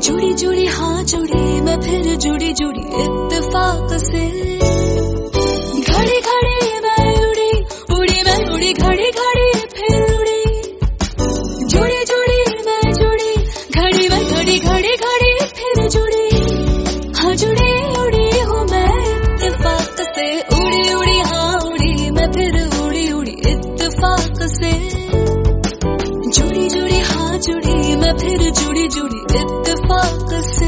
जुड़ी जुड़ी हाँ जुड़ी मैं फिर जुड़ी जुड़ी इत्तेफाक से। घड़ी घड़ी मैं उड़ी उड़ी मैं उड़ी घड़ी घड़ी फिर उड़ी। जुड़ी जुड़ी मैं जुड़ी घड़ी मैं घड़ी घड़ी घड़ी फिर जुड़ी। हाँ जुड़ी उड़ी हूँ मैं इत्तेफाक से। उड़ी उड़ी हाँ उड़ी मैं फिर उड़ी उड़ी इत्तेफाक से। जुड़ी जुड़ी हाँ जुड़ी मैं फिर जुड़ी जुड़ी इत्तेफाक से।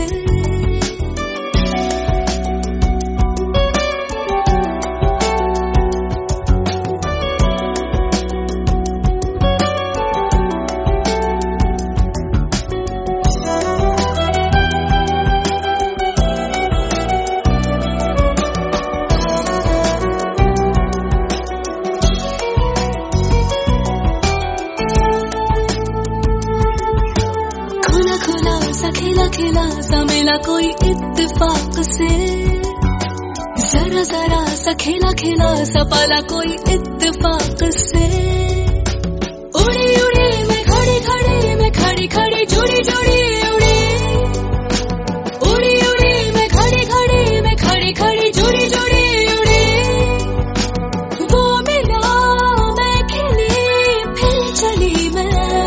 खुला सा खिला खिला सा मिला कोई इत्तेफाक से। जरा जरा सा खिला खिला सा पाला कोई इत्तेफाक से। उड़ी उड़ी मैं खड़ी खड़ी मैं खड़ी खड़ी जुड़ी जुड़ी उड़ी। उड़ी उड़ी मैं खड़ी खड़ी मैं खड़ी खड़ी जुड़ी जुड़ी उड़ी। वो मिला मैं खिली फिर चली मैं।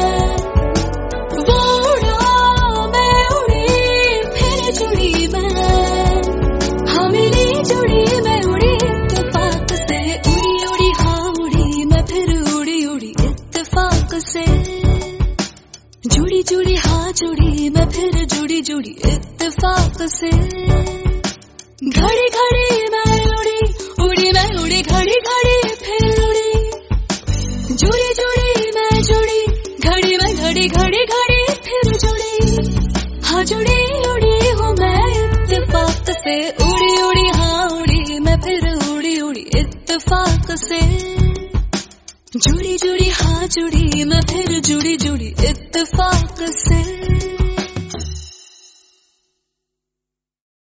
जुड़ी मैं हाँ मिली जुड़ी मैं उड़ी इत्तेफाक से। उड़ी उड़ी हाँ उड़ी मैं फिर उड़ी उड़ी इत्तेफाक से। जुड़ी जुड़ी हाँ जुड़ी मैं फिर जुड़ी जुड़ी इत्तेफाक से। घड़ी घड़ी मैं उड़ी उड़ी मैं उड़ी घड़ी घड़ी फिर उड़ी। जुड़ी जुड़ी मैं जुड़ी घड़ी मैं घड़ी घड़ी घड़ी फिर जुड़ी। हाँ जुड़ी उड़ी हूँ मैं इत्तेफाक से। उड़ी उड़ी हाँ उड़ी मैं फिर उड़ी उड़ी इत्तेफाक से। जुड़ी जुड़ी हाँ जुड़ी मैं फिर जुड़ी जुड़ी इत्तेफाक से।